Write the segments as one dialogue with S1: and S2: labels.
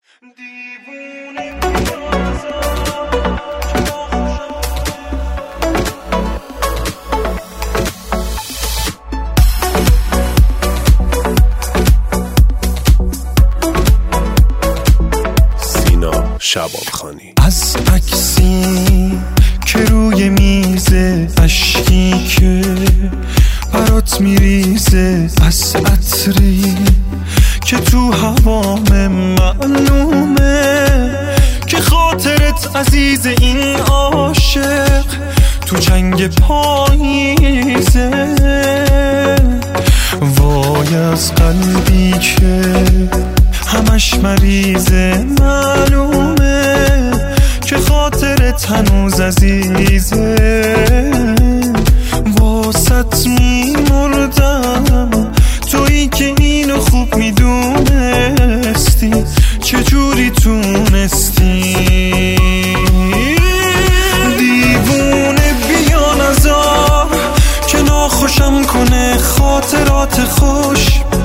S1: شبابخانی.
S2: از عکسی که روی میزه، اشکی که برات میریزه، از عطری که تو هوام معلومه که خاطرت عزیز این عاشق تو جنگ پاییزه. وای از قلبی که همش مریضه، معلومه که خاطرت هنوز عزیزه. واسط میمردم تویی که اینو خوب میدونستی، چجوری تونستی؟ دیوونه بیا نذار که ناخوشم کنه خاطرات خوش،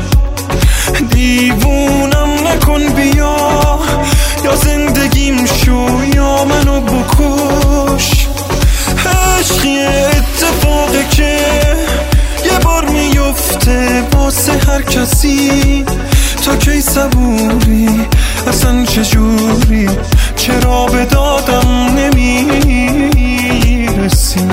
S2: دیوونم نکن بیا یا زندگیم شو یا منو بکش. عشقی اتفاقه که یه بار میفته واسه هر کسی، تا کی صبوری اصلا چجوری، چرا به دادم نمیرسی؟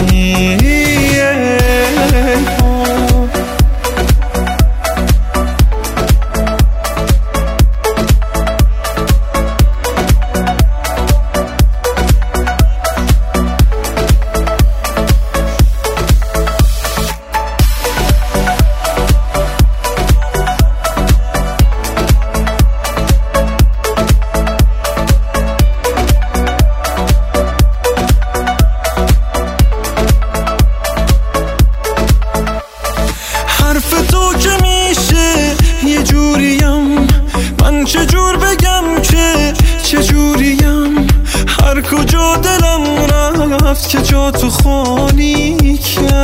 S2: حرف تو که میشه یه جوریم، من چجور بگم که چجوریم؟ هر کجا دلم رفت که جا تو خالی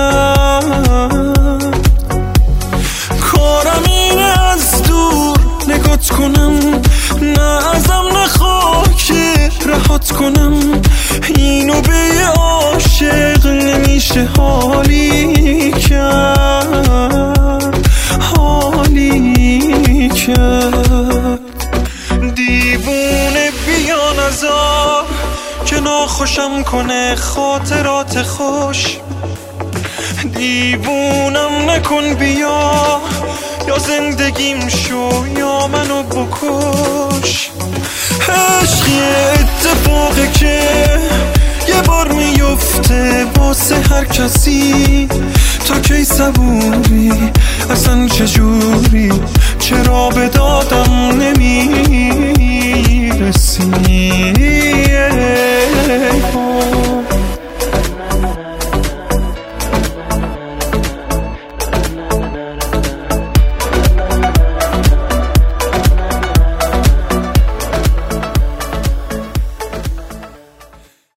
S2: کرد، کارم اینه از دور نگات کنم، نه ازم نخواه که رهات کنم. اینو به یه عاشق نمیشه حالی کرد، حالی کرد. دیوونه بیا نذار که ناخوشم کنه خاطرات خوش، دیوونم نکن بیا یا زندگیم شو یا منو بکش. عشقی اتفاقه که یه بار میفته واسه هر کسی، تا کی صبوری اصلا چجوری، چرا به دادم نمیرسی؟